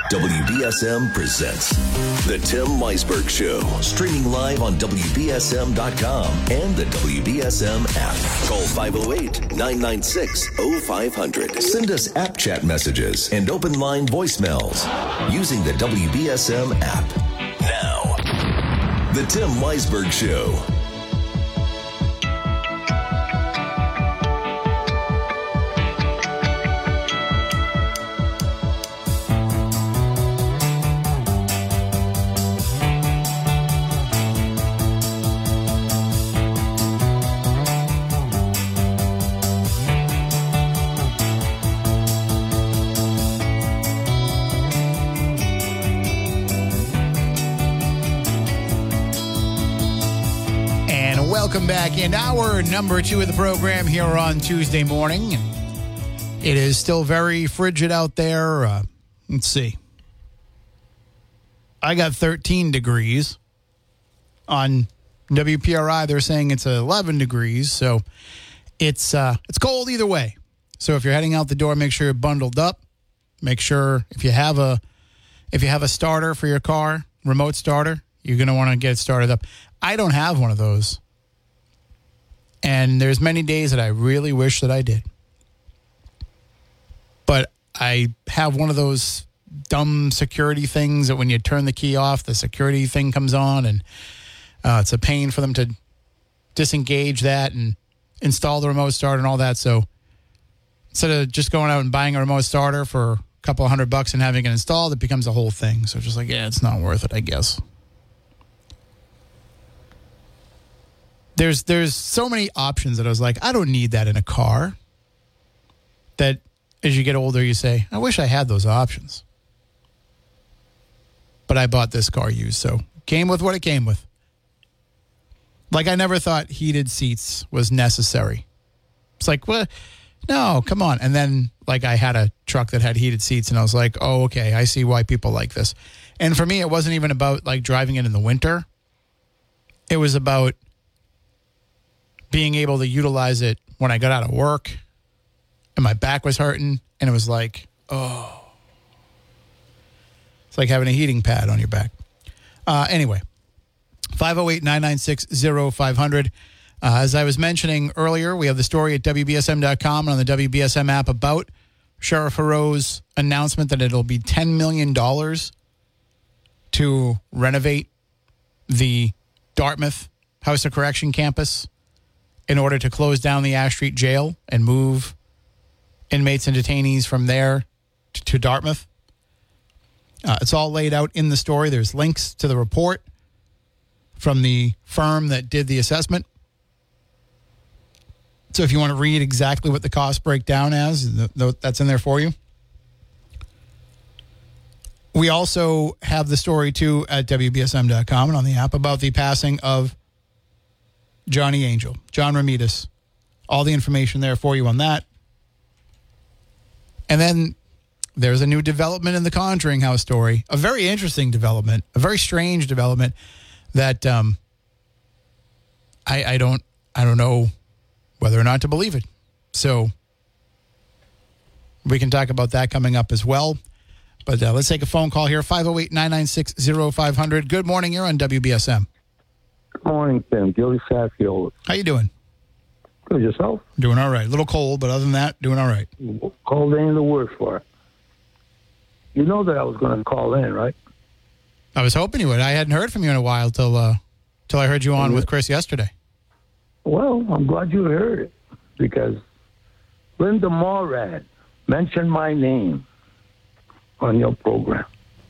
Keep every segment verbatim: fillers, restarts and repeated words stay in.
W B S M presents The Tim Weisberg Show, streaming live on W B S M dot com and the W B S M app. Call five oh eight, nine nine six, oh five hundred. Send us app chat messages and open line voicemails using the W B S M app. Now, The Tim Weisberg Show. Welcome back in hour number two of the program here on Tuesday morning. It is still very frigid out there. Uh, let's see. I got thirteen degrees. On W P R I, they're saying it's eleven degrees. So it's uh, it's cold either way. So if you're heading out the door, make sure you're bundled up. Make sure if you have a if you have a starter for your car, remote starter, you're going to want to get it started up. I don't have one of those. And there's many days that I really wish that I did. But I have one of those dumb security things that when you turn the key off, the security thing comes on, and uh, it's a pain for them to disengage that and install the remote starter and all that. So instead of just going out and buying a remote starter for a couple of hundred bucks and having it installed, it becomes a whole thing. So just like, yeah, it's not worth it, I guess. There's there's so many options that I was like, I don't need that in a car. That as you get older, you say, I wish I had those options. But I bought this car used, so came with what it came with. Like I never thought heated seats was necessary. It's like, well, no, come on. And then like I had a truck that had heated seats, and I was like, oh, okay, I see why people like this. And for me, it wasn't even about like driving it in the winter. It was about being able to utilize it when I got out of work and my back was hurting, and it was like, oh. It's like having a heating pad on your back. Uh, anyway, five oh eight, nine nine six, oh five hundred. Uh, as I was mentioning earlier, we have the story at W B S M dot com and on the W B S M app about Sheriff Heroux' announcement that it'll be ten million dollars to renovate the Dartmouth House of Correction campus in order to close down the Ash Street Jail and move inmates and detainees from there to, to Dartmouth. Uh, it's all laid out in the story. There's links to the report from the firm that did the assessment. So if you want to read exactly what the cost breakdown is, that's in there for you. We also have the story, too, at W B S M dot com and on the app about the passing of Johnny Angel, John Ramirez. All the information there for you on that. And then there's a new development in the Conjuring House story. A very interesting development, a very strange development that um, I, I don't I don't know whether or not to believe it. So we can talk about that coming up as well. But uh, let's take a phone call here, five oh eight, nine nine six, oh five hundred. Good morning, you're on W B S M. Good morning, Tim. Gilly Satfield. How you doing? Good. Yourself? Doing all right. A little cold, but other than that, doing all right. Cold ain't the word for it. You know that I was going to call in, right? I was hoping you would. I hadn't heard from you in a while till uh, till I heard you on with Chris yesterday. Well, I'm glad you heard it because Linda Morad mentioned my name on your program.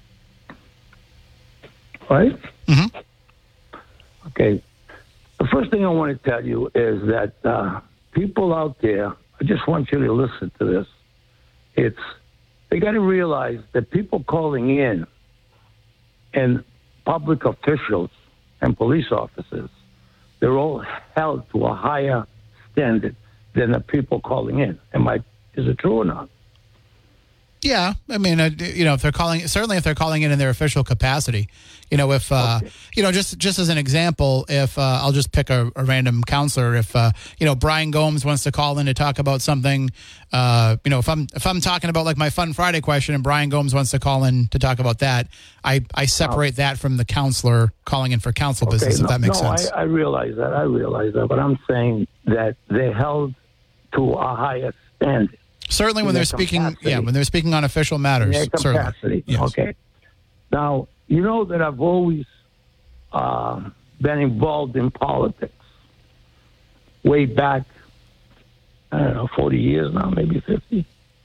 Right? Mm-hmm. Okay. The first thing I want to tell you is that uh, people out there, I just want you to listen to this. It's, they got to realize that people calling in and public officials and police officers, they're all held to a higher standard than the people calling in. Am I, is it true or not? Yeah, I mean, uh, you know, if they're calling, certainly if they're calling in in their official capacity, you know, if, uh, Okay. you know, just just as an example, if uh, I'll just pick a, a random counselor, if, uh, you know, Brian Gomes wants to call in to talk about something, uh, you know, if I'm if I'm talking about like my Fun Friday question and Brian Gomes wants to call in to talk about that, I, I separate that from the counselor calling in for counsel Okay, business, no, if that makes no, sense. I, I realize that. I realize that. But I'm saying that they're held to a higher standard. Certainly when in they're their speaking, capacity. yeah, when they're speaking on official matters. Their Certainly. capacity. Yes. Okay. Now, you know that I've always uh, been involved in politics. Way back, I don't know, forty years now, maybe fifty.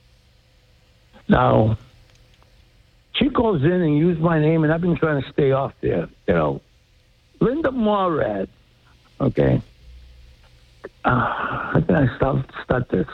Now, she calls in and uses my name, and I've been trying to stay off there. You know, Linda Morad, okay? Uh, how can I start, start this?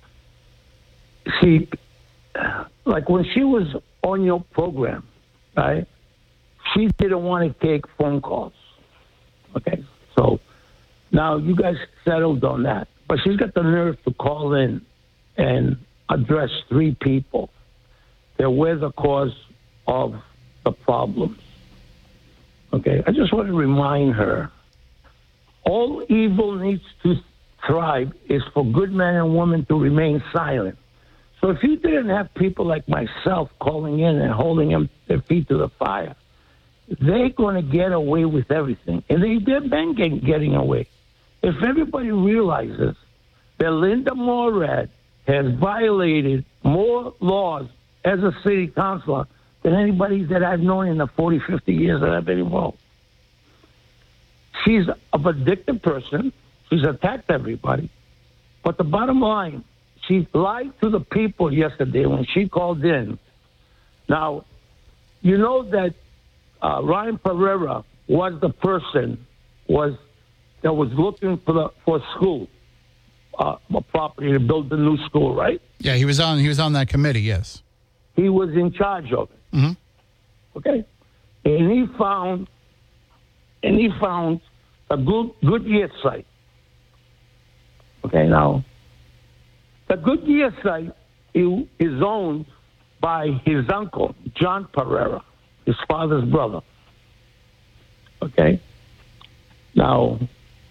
She, like when she was on your program, right? She didn't want to take phone calls. Okay, so now you guys settled on that, but she's got the nerve to call in and address three people that were the cause of the problems. Okay, I just want to remind her: all evil needs to thrive is for good men and women to remain silent. So if you didn't have people like myself calling in and holding them, their feet to the fire, they're going to get away with everything. And they, they've been getting, getting away. If everybody realizes that Linda Morad has violated more laws as a city councilor than anybody that I've known in the forty, fifty years that I've been involved. She's a vindictive person. She's attacked everybody. But the bottom line, she lied to the people yesterday when she called in. Now, you know that uh, Ryan Pereira was the person was that was looking for the for school, uh, a property to build the new school, right? Yeah, he was on. He was on that committee. Yes. He was in charge of it. Mm-hmm. Okay, and he found and he found a good Goodyear site. Okay, now. The Goodyear site is owned by his uncle, John Pereira, his father's brother. Okay? Now,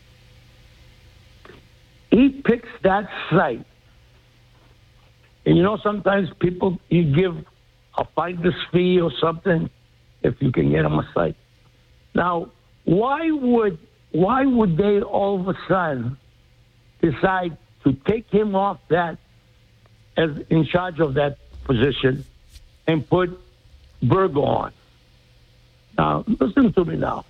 he picks that site. And you know, sometimes people, you give a finder's fee or something if you can get them a site. Now, why would why would they all of a sudden decide to take him off that as in charge of that position and put Burgo on? Now, listen to me now.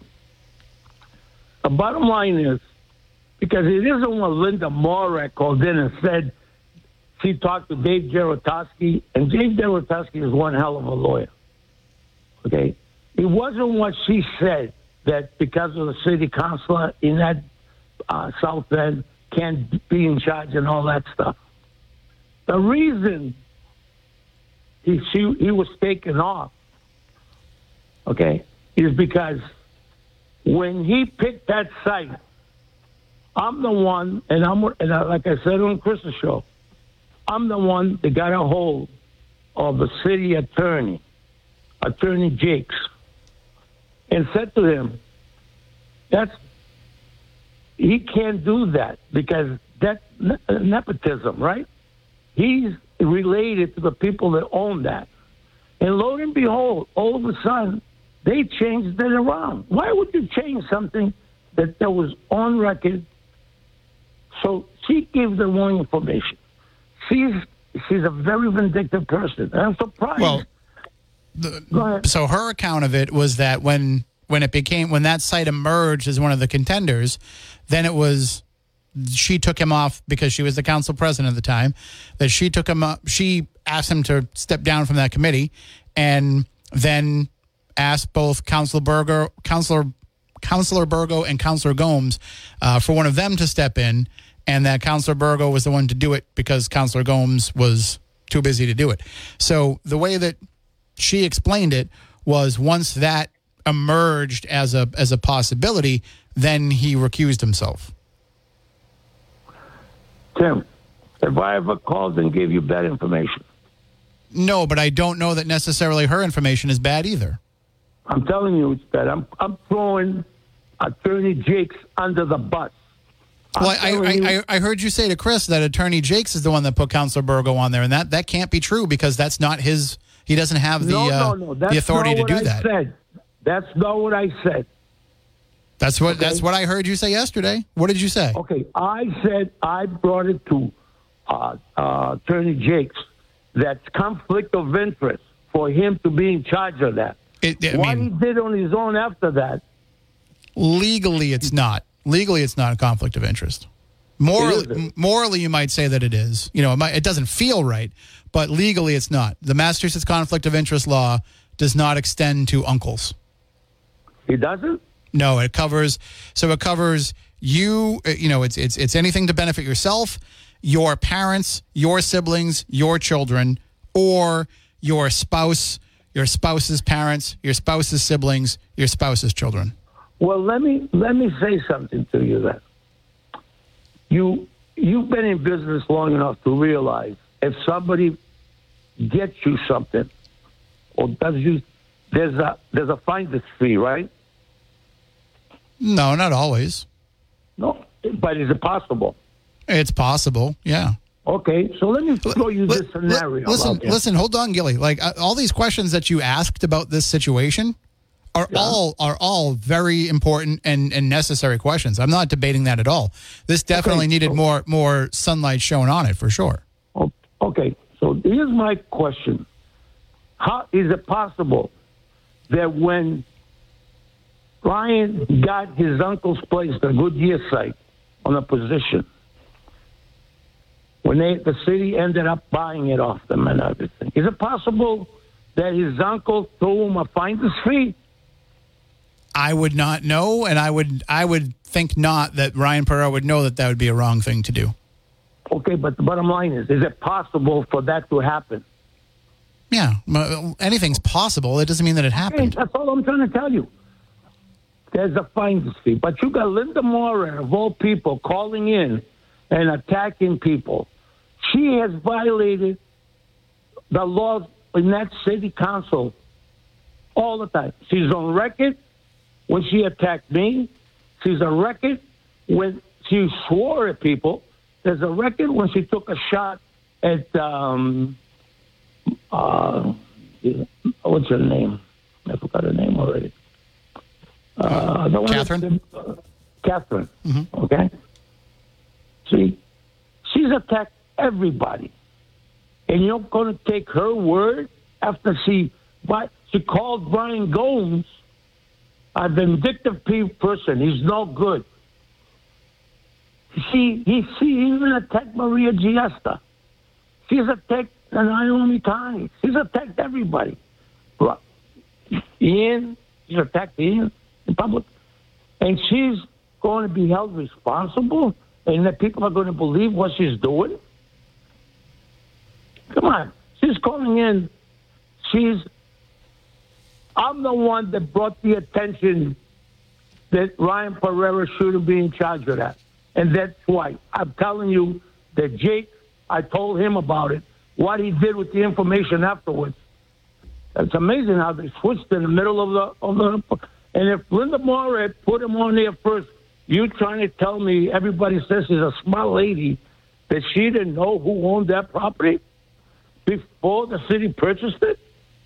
The bottom line is, because it isn't what Linda Morad called in and said she talked to Dave Jarotowski, and Dave Jarotowski is one hell of a lawyer. Okay? It wasn't what she said that because of the city councilor in that uh, South End can't be in charge and all that stuff. The reason he she, he was taken off, okay, is because when he picked that site, I'm the one, and I'm and I, like I said on Chris's show, I'm the one that got a hold of the city attorney, Attorney Jakes, and said to him, "That's he can't do that because that's ne- nepotism, right? He's related to the people that own that." And lo and behold, all of a sudden, they changed it around. Why would you change something that, that was on record? So she gave the wrong information. She's she's a very vindictive person. And I'm surprised. Well, the, so her account of it was that when when it became when that site emerged as one of the contenders, then it was she took him off because she was the council president at the time. That she took him up. She asked him to step down from that committee, and then asked both Councilor Burgo, Councilor Councilor Burgo, and Councilor Gomes uh, for one of them to step in, and that Councilor Burgo was the one to do it because Councilor Gomes was too busy to do it. So the way that she explained it was once that emerged as a as a possibility, then he recused himself. Tim, have I ever called and gave you bad information? No, but I don't know that necessarily her information is bad either. I'm telling you it's bad. I'm, I'm throwing Attorney Jakes under the bus. I'm Well, I, telling I, you- I, I heard you say to Chris that Attorney Jakes is the one that put Counselor Burgo on there, and that, that can't be true because that's not his. He doesn't have the no, uh, no, no. That's the authority not to what do I that. Said. That's not what I said. That's what Okay. that's what I heard you say yesterday. What did you say? Okay, I said I brought it to uh, uh, Attorney Jakes. That's conflict of interest for him to be in charge of that. It, I what mean, he did on his own after that. legally, it's not. Legally, it's not a conflict of interest. Morally, isn't. morally, you might say that it is. You know, it, might, it doesn't feel right, but legally, it's not. The Massachusetts conflict of interest law does not extend to uncles. He doesn't? No, it covers. So it covers you. uh, You know, it's it's it's anything to benefit yourself, your parents, your siblings, your children, or your spouse, your spouse's parents, your spouse's siblings, your spouse's children. Well, let me let me say something to you then. You you've been in business long enough to realize if somebody gets you something or does you, there's a there's a finder's fee, right? No, not always. No, but is it possible? It's possible. Yeah. Okay, so let me throw you Li- this scenario. li- listen, out there. listen. Hold on, Gilly. Like uh, all these questions that you asked about this situation are Yeah. all are all very important and, and necessary questions. I'm not debating that at all. This definitely Okay, needed so- more more sunlight shown on it for sure. O- Okay, so here's my question: how is it possible that when Ryan got his uncle's place, the Goodyear site, on a position, when they the city ended up buying it off them and everything, is it possible that his uncle threw him a finder's fee? I would not know, and I would I would think not that Ryan Perot would know that that would be a wrong thing to do. Okay, but the bottom line is, is it possible for that to happen? Yeah, m- anything's possible. It doesn't mean that it Hey, happened. that's all I'm trying to tell you. There's a finder's fee. But you got Linda Moran, of all people, calling in and attacking people. She has violated the laws in that city council all the time. She's on record when she attacked me. She's on record when she swore at people. There's a record when she took a shot at, um, uh, what's her name? I forgot her name already. Uh, the one Catherine? that- uh, Catherine. Okay. See, she's attacked everybody, and you're going to take her word after she, but she called Brian Gomes a vindictive pe- person. He's no good. She, he, she even attacked Maria Giesta. She's attacked Naomi Connie. She's attacked everybody. Right. Ian, she's attacked Ian in public. And she's going to be held responsible, and that people are going to believe what she's doing? Come on. She's calling in. She's, I'm the one that brought the attention that Ryan Pereira shouldn't be in charge of that. And that's why I'm telling you that Jake, I told him about it, what he did with the information afterwards. It's amazing how they switched in the middle of the, of the and if Linda Moore had put him on there first, you trying to tell me everybody says she's a smart lady, that she didn't know who owned that property before the city purchased it?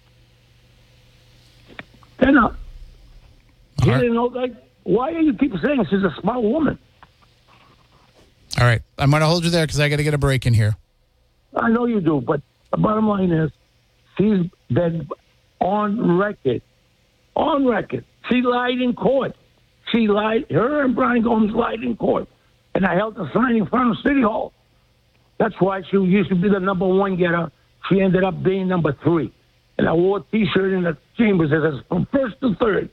Then uh, she All right. didn't know, like, why do you keep saying she's a smart woman? All right, I'm going to hold you there because I got to get a break in here. I know you do, but the bottom line is she's been on record. On record. She lied in court. She lied. Her and Brian Gomes lied in court. And I held a sign in front of City Hall. That's why she used to be the number one getter. She ended up being number three. And I wore a T-shirt in the chambers that says from first to third.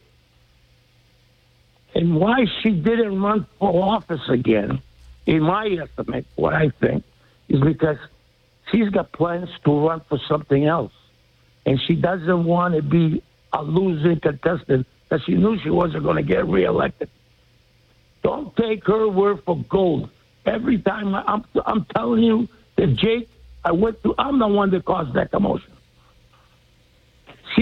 And why she didn't run for office again, in my estimate, what I think, is because she's got plans to run for something else. And she doesn't want to be a losing contestant that she knew she wasn't going to get reelected. Don't take her word for gold. Every time I, I'm, I'm telling you that Jake, I went to, I'm the one that caused that commotion.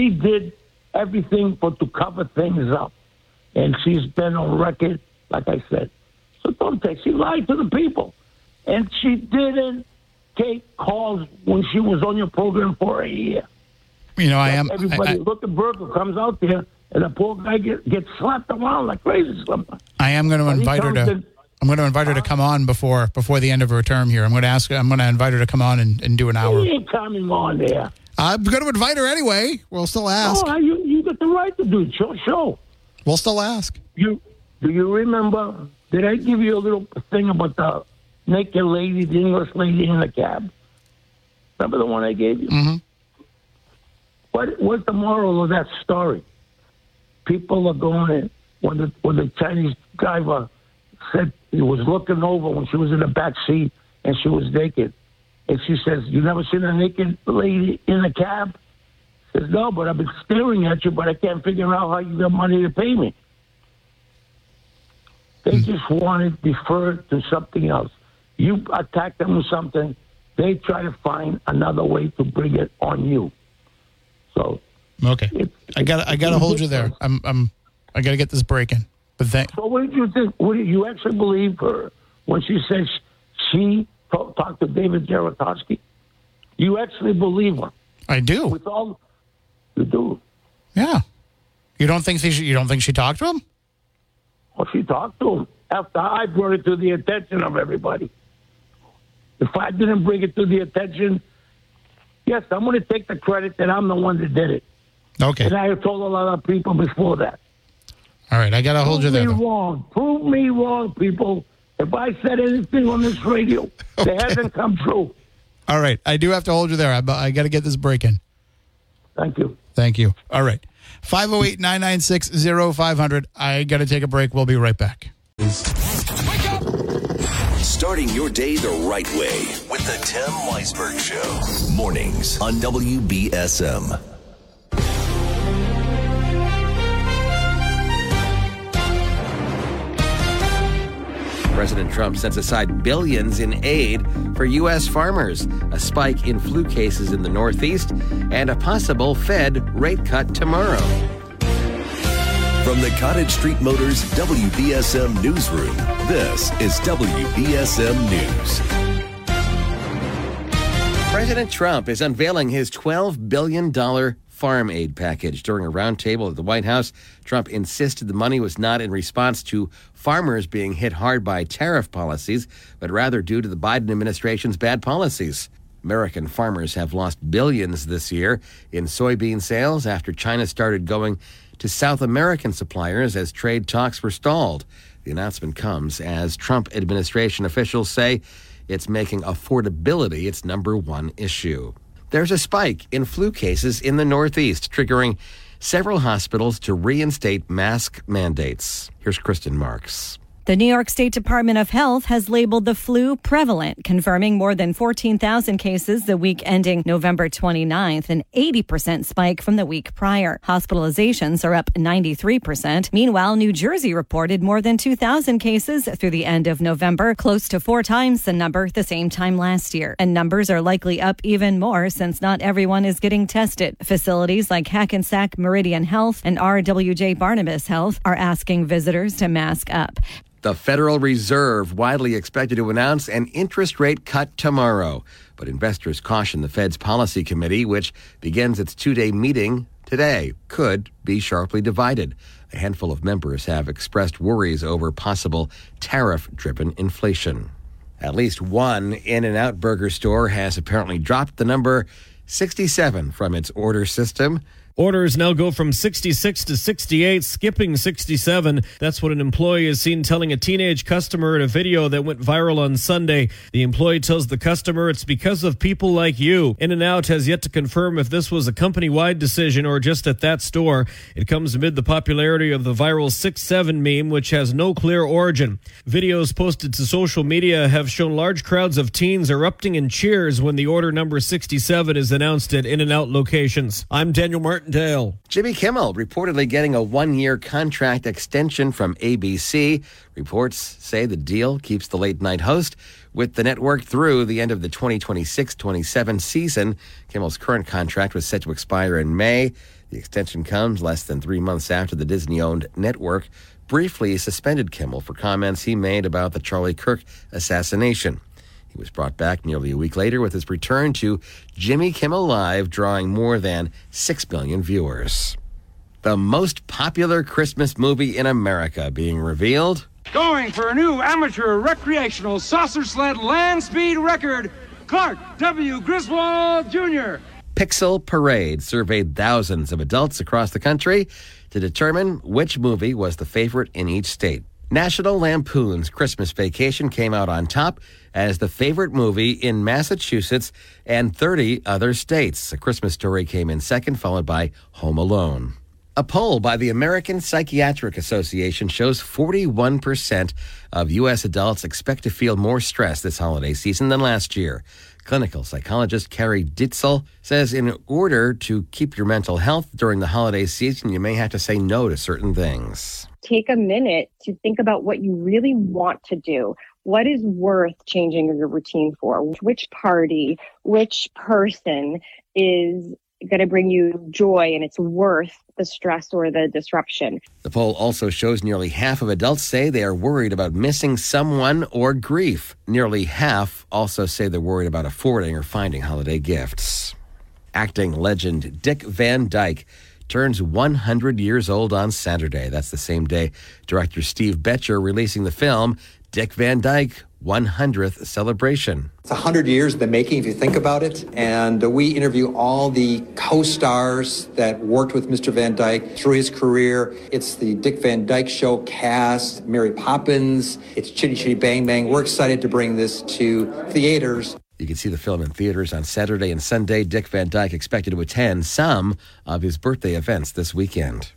she did everything for to cover things up. And she's been on record, like I said. So don't take. She lied to the people. And she didn't take calls when she was on your program for a year. You know, I am. Everybody, I, I, look at Burke comes out there, and the poor guy get, gets slapped around like crazy. I am going to invite her to. to I'm going to invite her to come on before before the end of her term here. I'm going to ask. I'm going to invite her to come on and, and do an hour. She ain't coming on there. I'm going to invite her anyway. We'll still ask. Oh, you you got the right to do it. Show, show. We'll still ask. You do you remember? Did I give you a little thing about the naked lady, the English lady in the cab? Remember the one I gave you? Mm-hmm. What what's the moral of that story? People are going in when the when the Chinese driver said he was looking over when she was in the back seat and she was naked. And she says, "You never seen a naked lady in a cab?" She says, "No, but I've been staring at you, but I can't figure out how you got money to pay me." They mm. just want to defer to something else. You attack them with something, they try to find another way to bring it on you. So okay, it, I got I got to hold you there. I'm I'm I got to get this break in. But thank. So what did you think? What did you actually believe her when she says she talk, talked to David Jaratowski? You actually believe her? I do. With all you do. Yeah. You don't think she you don't think she talked to him? Well, she talked to him after I brought it to the attention of everybody. If I didn't bring it to the attention, yes, I'm going to take the credit that I'm the one that did it. Okay. And I have told a lot of people before that. All right, I got to hold you there. Prove me though. wrong. Prove me wrong, people. If I said anything on this radio Okay. that hasn't come true. All right, I do have to hold you there. I, I got to get this break in. Thank you. Thank you. All right. five oh eight, nine nine six, oh five hundred. I got to take a break. We'll be right back. Wake up! Starting your day the right way with the Tim Weisberg Show. Mornings on W B S M. President Trump sets aside billions in aid for U S farmers, a spike in flu cases in the Northeast, and a possible Fed rate cut tomorrow. From the Cottage Street Motors W B S M Newsroom, this is W B S M News. President Trump is unveiling his twelve billion dollars farm aid package. During a roundtable at the White House, Trump insisted the money was not in response to farmers being hit hard by tariff policies, but rather due to the Biden administration's bad policies. American farmers have lost billions this year in soybean sales after China started going to South American suppliers as trade talks were stalled. The announcement comes as Trump administration officials say it's making affordability its number one issue. There's a spike in flu cases in the Northeast, triggering several hospitals to reinstate mask mandates. Here's Kristen Marks. The New York State Department of Health has labeled the flu prevalent, confirming more than fourteen thousand cases the week ending November twenty-ninth, an eighty percent spike from the week prior. Hospitalizations are up ninety-three percent. Meanwhile, New Jersey reported more than two thousand cases through the end of November, close to four times the number the same time last year. And numbers are likely up even more since not everyone is getting tested. Facilities like Hackensack Meridian Health and R W J Barnabas Health are asking visitors to mask up. The Federal Reserve widely expected to announce an interest rate cut tomorrow. But investors caution the Fed's policy committee, which begins its two-day meeting today, could be sharply divided. A handful of members have expressed worries over possible tariff-driven inflation. At least one In-N-Out burger store has apparently dropped the number sixty-seven from its order system. Orders now go from sixty-six to sixty-eight, skipping sixty-seven. That's what an employee is seen telling a teenage customer in a video that went viral on Sunday. The employee tells the customer it's because of people like you. In-N-Out has yet to confirm if this was a company-wide decision or just at that store. It comes amid the popularity of the viral six seven meme, which has no clear origin. Videos posted to social media have shown large crowds of teens erupting in cheers when the order number sixty-seven is announced at In-N-Out locations. I'm Daniel Martin. Martindale. Jimmy Kimmel reportedly getting a one-year contract extension from A B C. Reports say the deal keeps the late-night host with the network through the end of the twenty twenty-six twenty-seven season. Kimmel's current contract was set to expire in May. The extension comes less than three months after the Disney-owned network briefly suspended Kimmel for comments he made about the Charlie Kirk assassination. He was brought back nearly a week later with his return to Jimmy Kimmel Live, drawing more than six million viewers. The most popular Christmas movie in America being revealed. Going for a new amateur recreational saucer sled land speed record, Clark W. Griswold Junior Pixel Parade surveyed thousands of adults across the country to determine which movie was the favorite in each state. National Lampoon's Christmas Vacation came out on top as the favorite movie in Massachusetts and thirty other states. A Christmas Story came in second, followed by Home Alone. A poll by the American Psychiatric Association shows forty-one percent of U S adults expect to feel more stress this holiday season than last year. Clinical psychologist Carrie Ditzel says in order to keep your mental health during the holiday season, you may have to say no to certain things. Take a minute to think about what you really want to do. What is worth changing your routine for? Which party, which person is going to bring you joy and it's worth the stress or the disruption. The poll also shows nearly half of adults say they are worried about missing someone or grief. Nearly half also say they're worried about affording or finding holiday gifts. Acting legend Dick Van Dyke turns one hundred years old on Saturday. That's the same day director Steve Betcher releasing the film Dick Van Dyke one hundredth Celebration. It's one hundred years in the making if you think about it, and we interview all the co-stars that worked with Mister Van Dyke through his career. It's the Dick Van Dyke Show cast, Mary Poppins, it's Chitty Chitty Bang Bang. We're excited to bring this to theaters. You can see the film in theaters on Saturday and Sunday. Dick Van Dyke expected to attend some of his birthday events this weekend.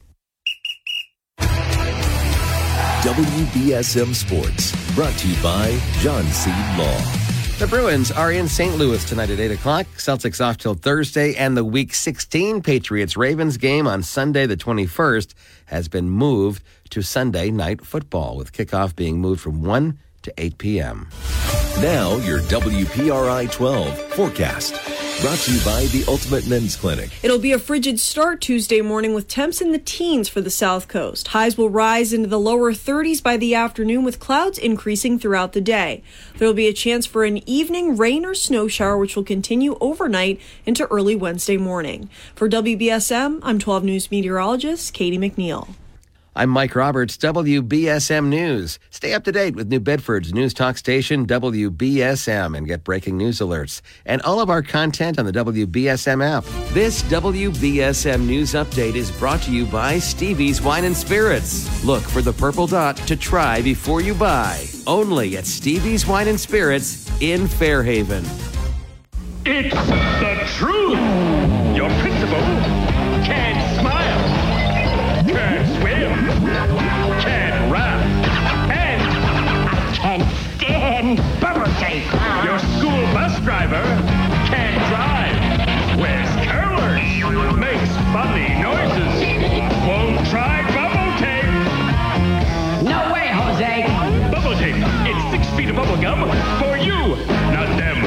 W B S M Sports, brought to you by John Seed Law. The Bruins are in Saint Louis tonight at eight o'clock. Celtics off till Thursday, and the Week sixteen Patriots-Ravens game on Sunday the twenty-first has been moved to Sunday Night Football, with kickoff being moved from one to eight p.m. Now your W P R I twelve forecast. Brought to you by the Ultimate Men's Clinic. It'll be a frigid start Tuesday morning with temps in the teens for the South Coast. Highs will rise into the lower thirties by the afternoon with clouds increasing throughout the day. There will be a chance for an evening rain or snow shower which will continue overnight into early Wednesday morning. For W B S M, I'm twelve News meteorologist Katie McNeil. I'm Mike Roberts, W B S M News. Stay up to date with New Bedford's news talk station, W B S M, and get breaking news alerts and all of our content on the W B S M app. This W B S M News Update is brought to you by Stevie's Wine and Spirits. Look for the purple dot to try before you buy. Only at Stevie's Wine and Spirits in Fairhaven. It's the truth. Your principal can't smile, can't swim, can't rap, and I can't stand bubble tape. Your school bus driver can't drive, wears curlers, makes funny noises, won't try bubble tape. No way, Jose. Bubble tape. It's six feet of bubble gum for you, not them.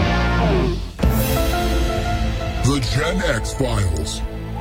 The Gen X Files.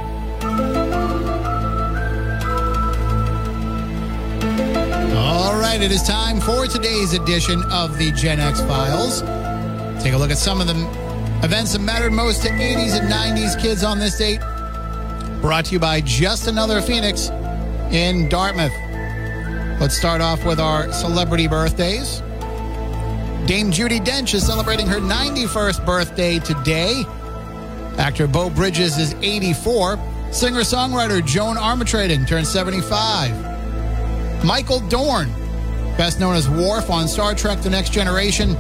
All right, it is time for today's edition of the Gen X Files. Take a look at some of the events that mattered most to eighties and nineties kids on this date. Brought to you by Just Another Phoenix in Dartmouth. Let's start off with our celebrity birthdays. Dame Judi Dench is celebrating her ninety-first birthday today. Actor Beau Bridges is eighty-four. Singer-songwriter Joan Armatrading turns seventy-five. Michael Dorn, best known as Worf on Star Trek The Next Generation,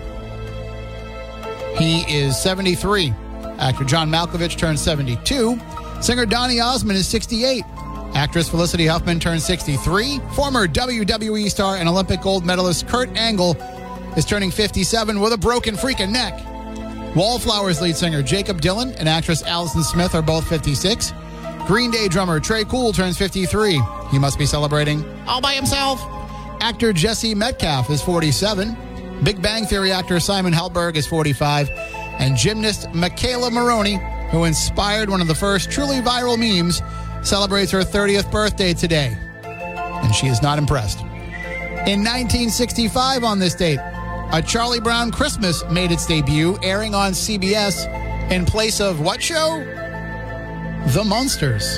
he is seventy-three. Actor John Malkovich turns seventy-two. Singer Donny Osmond is sixty-eight. Actress Felicity Huffman turns sixty-three. Former W W E star and Olympic gold medalist Kurt Angle is turning fifty-seven with a broken freaking neck. Wallflowers lead singer Jacob Dylan and actress Allison Smith are both fifty-six. Green Day drummer Trey Cool turns fifty-three. He must be celebrating all by himself. Actor Jesse Metcalf is forty-seven. Big Bang Theory actor Simon Helberg is forty-five. And gymnast Michaela Maroney, who inspired one of the first truly viral memes, celebrates her thirtieth birthday today. And she is not impressed. In nineteen sixty-five on this date, A Charlie Brown Christmas made its debut, airing on C B S in place of what show? The Munsters.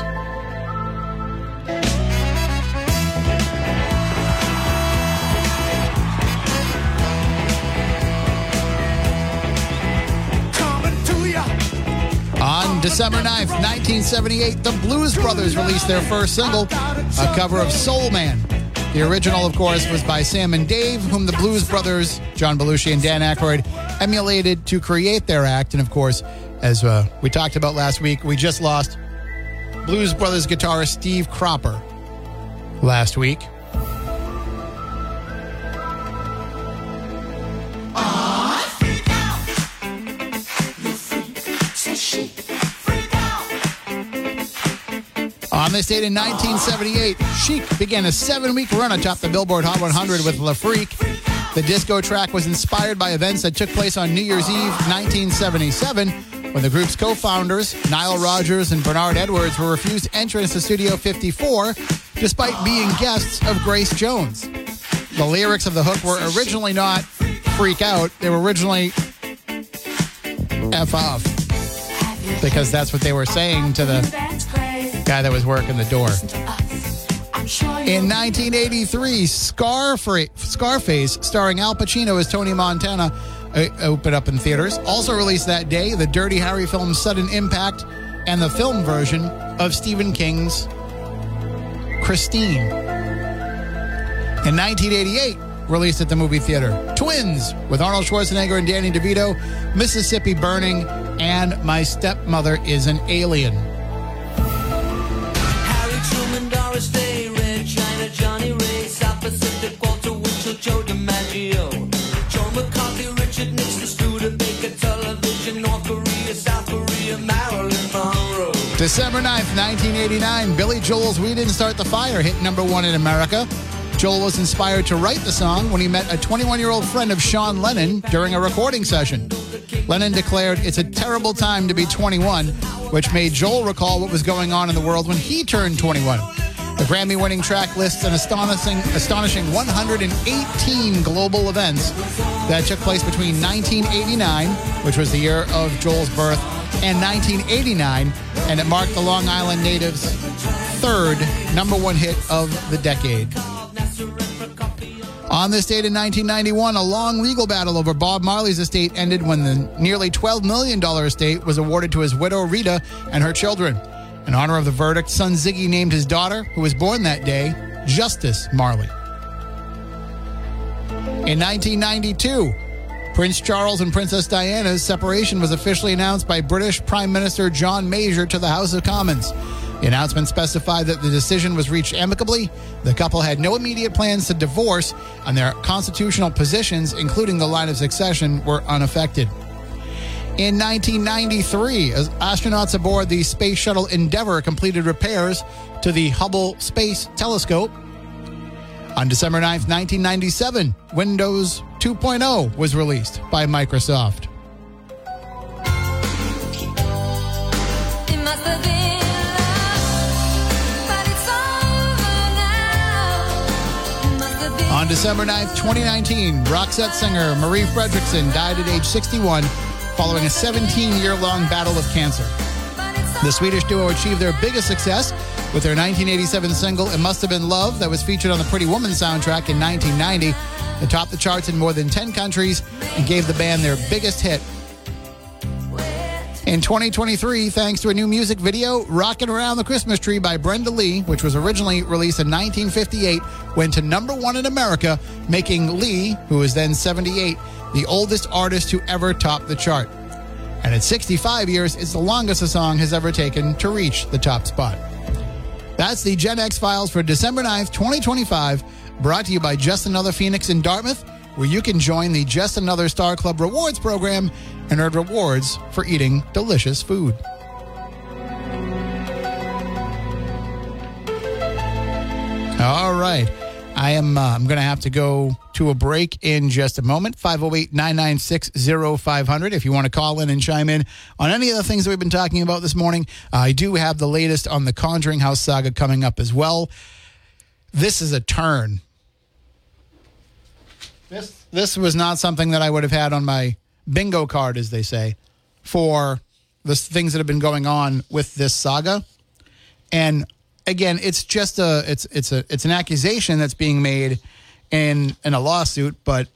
On December ninth, nineteen seventy-eight, the Blues Brothers released their first single, a cover of Soul Man. The original, of course, was by Sam and Dave, whom the Blues Brothers, John Belushi and Dan Aykroyd, emulated to create their act. And, of course, as uh, we talked about last week, we just lost Blues Brothers guitarist Steve Cropper last week. On this date in nineteen seventy-eight, Chic began a seven-week run atop the Billboard Hot one hundred with La Freak. The disco track was inspired by events that took place on New Year's Eve nineteen seventy-seven, when the group's co-founders, Nile Rodgers and Bernard Edwards, were refused entrance to Studio fifty-four despite being guests of Grace Jones. The lyrics of the hook were originally not freak out. They were originally F off, because that's what they were saying to the guy that was working the door. In nineteen eighty-three, Scarfa- Scarface, starring Al Pacino as Tony Montana, uh, opened up in theaters. Also released that day, the Dirty Harry film Sudden Impact and the film version of Stephen King's Christine. In nineteen eighty-eight, released at the movie theater, Twins, with Arnold Schwarzenegger and Danny DeVito, Mississippi Burning, and My Stepmother is an Alien. Doris Day, Red China, Johnny Ray, South Pacific, Walter Winchell, Joe DiMaggio, Joe McCarthy, Richard Nixon, Studebaker, Television, North Korea, South Korea, Marilyn Monroe. December ninth, nineteen eighty-nine, Billy Joel's We Didn't Start the Fire hit number one in America. Joel was inspired to write the song when he met a twenty-one-year-old friend of Sean Lennon during a recording session. Lennon declared, "It's a terrible time to be twenty-one," which made Joel recall what was going on in the world when he turned twenty-one. The Grammy-winning track lists an astonishing, astonishing one hundred eighteen global events that took place between nineteen eighty-nine, which was the year of Joel's birth, and nineteen eighty-nine, and it marked the Long Island natives' third number one hit of the decade. On this date in nineteen ninety-one, a long legal battle over Bob Marley's estate ended when the nearly twelve million dollars estate was awarded to his widow Rita and her children. In honor of the verdict, son Ziggy named his daughter, who was born that day, Justice Marley. In nineteen ninety-two, Prince Charles and Princess Diana's separation was officially announced by British Prime Minister John Major to the House of Commons. The announcement specified that the decision was reached amicably. The couple had no immediate plans to divorce, and their constitutional positions, including the line of succession, were unaffected. In nineteen ninety-three, as astronauts aboard the Space Shuttle Endeavour completed repairs to the Hubble Space Telescope. On December ninth, nineteen ninety-seven, Windows two point oh was released by Microsoft. It must have been love, but it's over now. It must have been On December ninth, twenty nineteen, Roxette singer Marie Fredriksson died at age sixty-one following a seventeen-year-long battle with cancer. The Swedish duo achieved their biggest success with their nineteen eighty-seven single, It Must Have Been Love, that was featured on the Pretty Woman soundtrack in nineteen ninety. It topped the charts in more than ten countries and gave the band their biggest hit. In twenty twenty-three, thanks to a new music video, Rockin' Around the Christmas Tree by Brenda Lee, which was originally released in nineteen fifty-eight, went to number one in America, making Lee, who was then seventy-eight, the oldest artist to ever top the chart. And at sixty-five years, it's the longest a song has ever taken to reach the top spot. That's the Gen X Files for December ninth, twenty twenty-five, brought to you by Just Another Phoenix in Dartmouth, where you can join the Just Another Star Club Rewards program and earn rewards for eating delicious food. All right. I am uh, I'm going to have to go to a break in just a moment. five oh eight, nine nine six, oh five hundred if you want to call in and chime in on any of the things that we've been talking about this morning. Uh, I do have the latest on the Conjuring House saga coming up as well. This is a turn. This this was not something that I would have had on my bingo card, as they say, for the things that have been going on with this saga. And again, it's just a it's it's a it's an accusation that's being made in in a lawsuit, but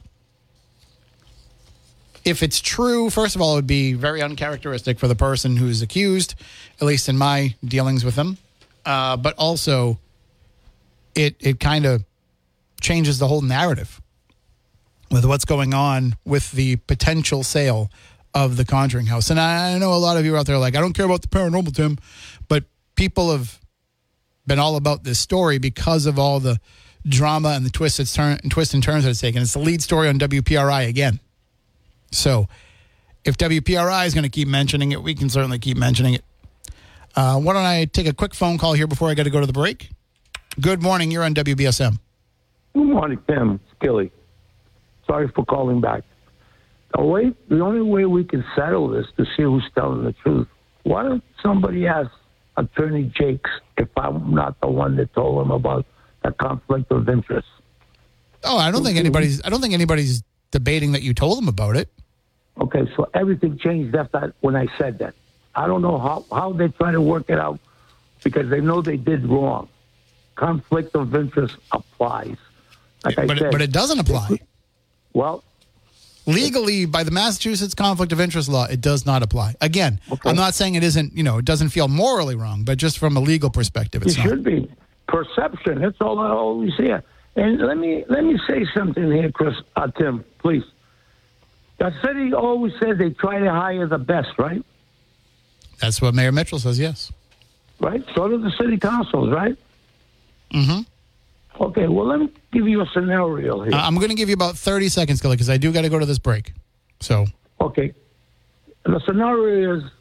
if it's true, first of all, it would be very uncharacteristic for the person who's accused, at least in my dealings with them. Uh, but also, it it kind of changes the whole narrative with what's going on with the potential sale of the Conjuring House. And I know a lot of you out there are like, I don't care about the paranormal, Tim, but people have been all about this story because of all the drama and the twists and turn and twists and turns that it's taken. It's the lead story on W P R I again. So if W P R I is going to keep mentioning it, we can certainly keep mentioning it. Uh, why don't I take a quick phone call here before I got to go to the break? Good morning. You're on W B S M. Good morning, Tim. Skilly. Sorry for calling back. The way, the only way we can settle this to see who's telling the truth. Why don't somebody ask Attorney Jakes if I'm not the one that told him about the conflict of interest? Oh, I don't think anybody's. I don't think anybody's debating that you told them about it. Okay, so everything changed after when I said that. I don't know how how they try to work it out because they know they did wrong. Conflict of interest applies. Like but I said, it, but it doesn't apply. Well, legally, by the Massachusetts conflict of interest law, it does not apply. Again, okay. I'm not saying it isn't. You know, it doesn't feel morally wrong, but just from a legal perspective, it's it not. should be perception. That's all I always hear. And let me let me say something here, Chris, uh, Tim, please. The city always says they try to hire the best, right? That's what Mayor Mitchell says. Yes. Right. So do the city councils, right? Mm-hmm. Okay, well, let me give you a scenario here. Uh, I'm going to give you about thirty seconds, Kelly, because I do got to go to this break. So. Okay. The scenario is,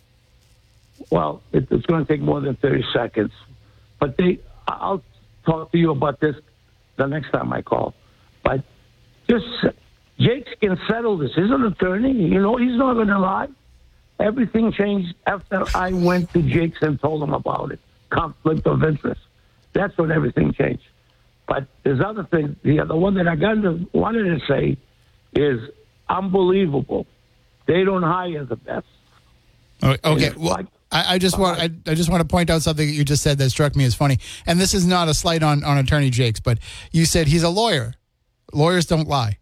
well, it, it's going to take more than thirty seconds. But they, I'll talk to you about this the next time I call. But just, Jakes can settle this. He's an attorney. You know, he's not going to lie. Everything changed after I went to Jakes and told him about it. Conflict of interest. That's when everything changed. But there's other things. The other one that I got to, wanted to say is unbelievable. They don't hire the best. Okay. Well, like, I, I just want I, I just want to point out something that you just said that struck me as funny. And this is not a slight on, on Attorney Jakes, but you said he's a lawyer. Lawyers don't lie.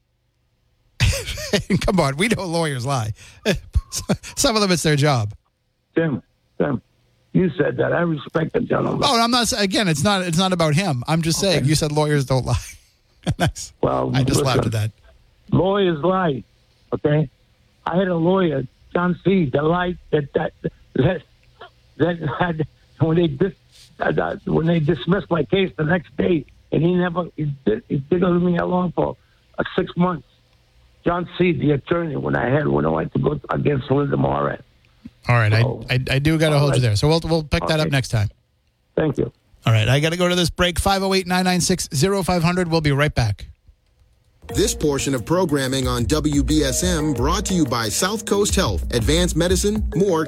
Come on, we know lawyers lie. Some of them, it's their job. Tim, Tim. You said that. I respect the gentleman. Oh, I'm not. Again, it's not. It's not about him. I'm just saying. Okay. You said lawyers don't lie. Nice. Well, I just listen, laughed at that. Lawyers lie. Okay. I had a lawyer, John C. That lied. That that that that had when they dis, uh, when they dismissed my case the next day, and he never he did he did leave me alone for uh, six months. John C. the attorney when I had when I went to go against Linda Moran. All right, so, I, I I do got to hold right. you there. So we'll we'll pick that okay. up next time. Thank you. All right, I got to go to this break. five oh eight, nine nine six, oh five hundred. We'll be right back. This portion of programming on W B S M brought to you by South Coast Health, Advanced Medicine, more.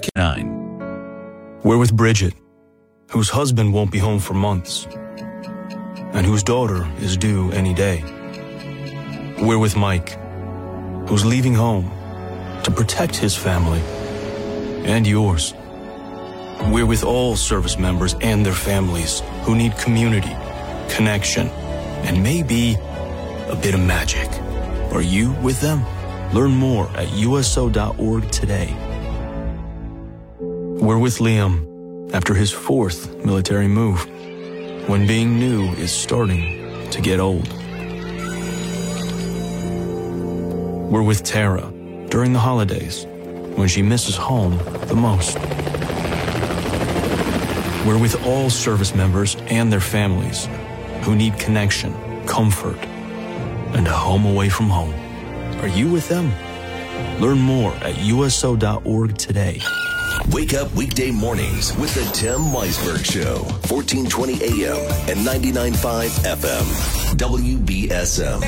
Nine. We're with Bridget, whose husband won't be home for months, and whose daughter is due any day. We're with Mike, who's leaving home to protect his family. And yours. We're with all service members and their families who need community, connection, and maybe a bit of magic. Are you with them? Learn more at U S O dot org today. We're with Liam after his fourth military move, when being new is starting to get old. We're with Tara during the holidays, when she misses home the most. We're with all service members and their families who need connection, comfort, and a home away from home. Are you with them? Learn more at U S O dot org today. Wake up weekday mornings with the Tim Weisberg Show. fourteen twenty A M and ninety-nine point five F M. W B S M.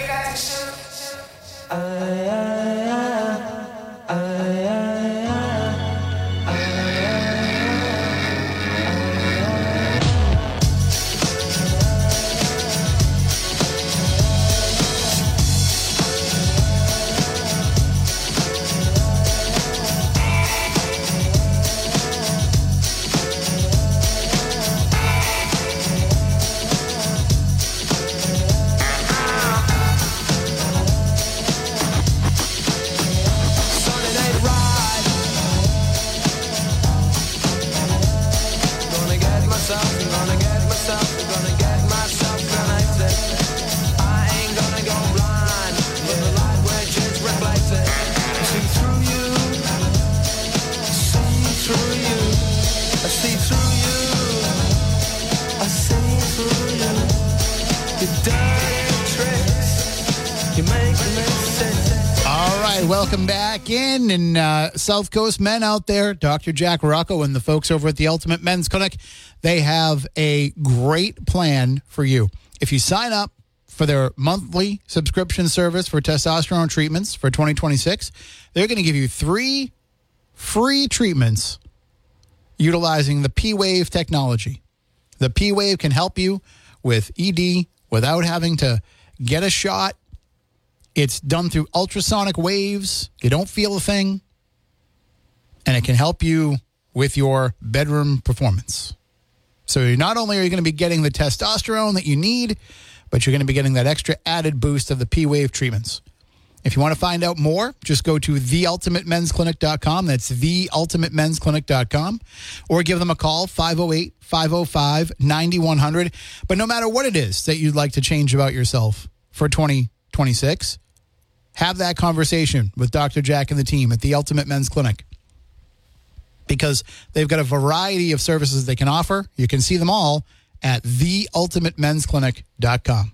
Welcome back in, and uh, South Coast men out there, Doctor Jack Rocco and the folks over at the Ultimate Men's Clinic, they have a great plan for you. If you sign up for their monthly subscription service for testosterone treatments for twenty twenty-six, they're going to give you three free treatments utilizing the P-Wave technology. The P-Wave can help you with E D without having to get a shot. It's done through ultrasonic waves. You don't feel a thing. And it can help you with your bedroom performance. So not only are you going to be getting the testosterone that you need, but you're going to be getting that extra added boost of the P-Wave treatments. If you want to find out more, just go to the ultimate men's clinic dot com. That's the ultimate men's clinic dot com. Or give them a call, five oh eight, five oh five, nine one hundred. But no matter what it is that you'd like to change about yourself for twenty twenty-six, have that conversation with Doctor Jack and the team at the Ultimate Men's Clinic, because they've got a variety of services they can offer. You can see them all at the ultimate men's clinic dot com.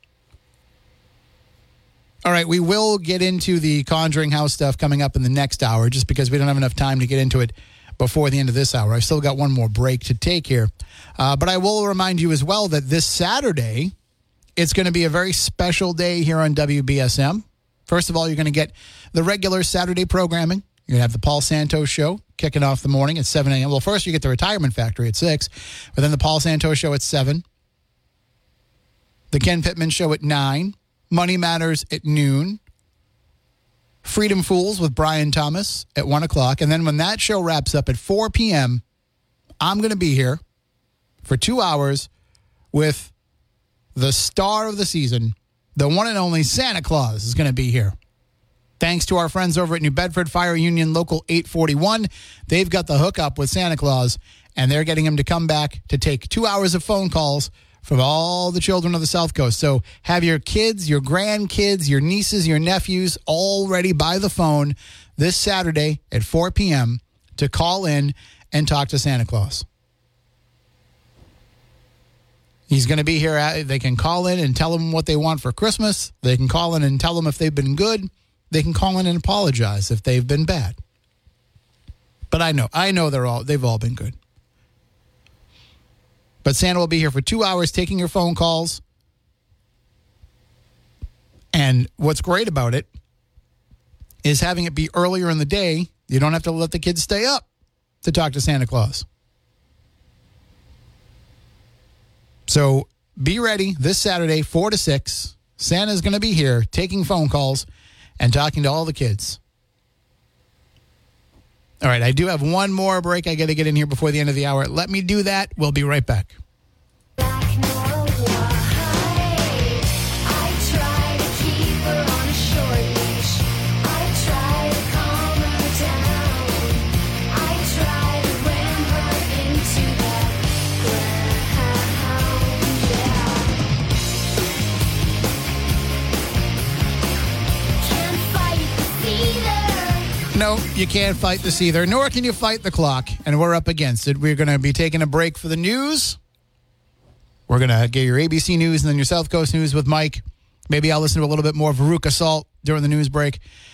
All right, we will get into the Conjuring House stuff coming up in the next hour, just because we don't have enough time to get into it before the end of this hour. I've still got one more break to take here. Uh, but I will remind you as well that this Saturday, it's going to be a very special day here on W B S M. First of all, you're going to get the regular Saturday programming. You're going to have the Paul Santos Show kicking off the morning at seven a.m. Well, first you get the Retirement Factory at six, but then the Paul Santos Show at seven. The Ken Pittman Show at nine. Money Matters at noon. Freedom Fools with Brian Thomas at one o'clock. And then when that show wraps up at four p.m., I'm going to be here for two hours with the star of the season, the one and only Santa Claus is going to be here. Thanks to our friends over at New Bedford Fire Union Local eight forty-one. They've got the hookup with Santa Claus, and they're getting him to come back to take two hours of phone calls from all the children of the South Coast. So have your kids, your grandkids, your nieces, your nephews all ready by the phone this Saturday at four p.m. to call in and talk to Santa Claus. He's going to be here. They can call in and tell him what they want for Christmas. They can call in and tell him if they've been good. They can call in and apologize if they've been bad. But I know, I know they're all, they've all been good. But Santa will be here for two hours taking your phone calls. And what's great about it is having it be earlier in the day. You don't have to let the kids stay up to talk to Santa Claus. So be ready this Saturday, four to six. Santa's going to be here taking phone calls and talking to all the kids. All right, I do have one more break I got to get in here before the end of the hour. Let me do that. We'll be right back. No, you can't fight this either, nor can you fight the clock, and we're up against it. We're going to be taking a break for the news. We're going to get your A B C News and then your South Coast News with Mike. Maybe I'll listen to a little bit more of Veruca Salt during the news break.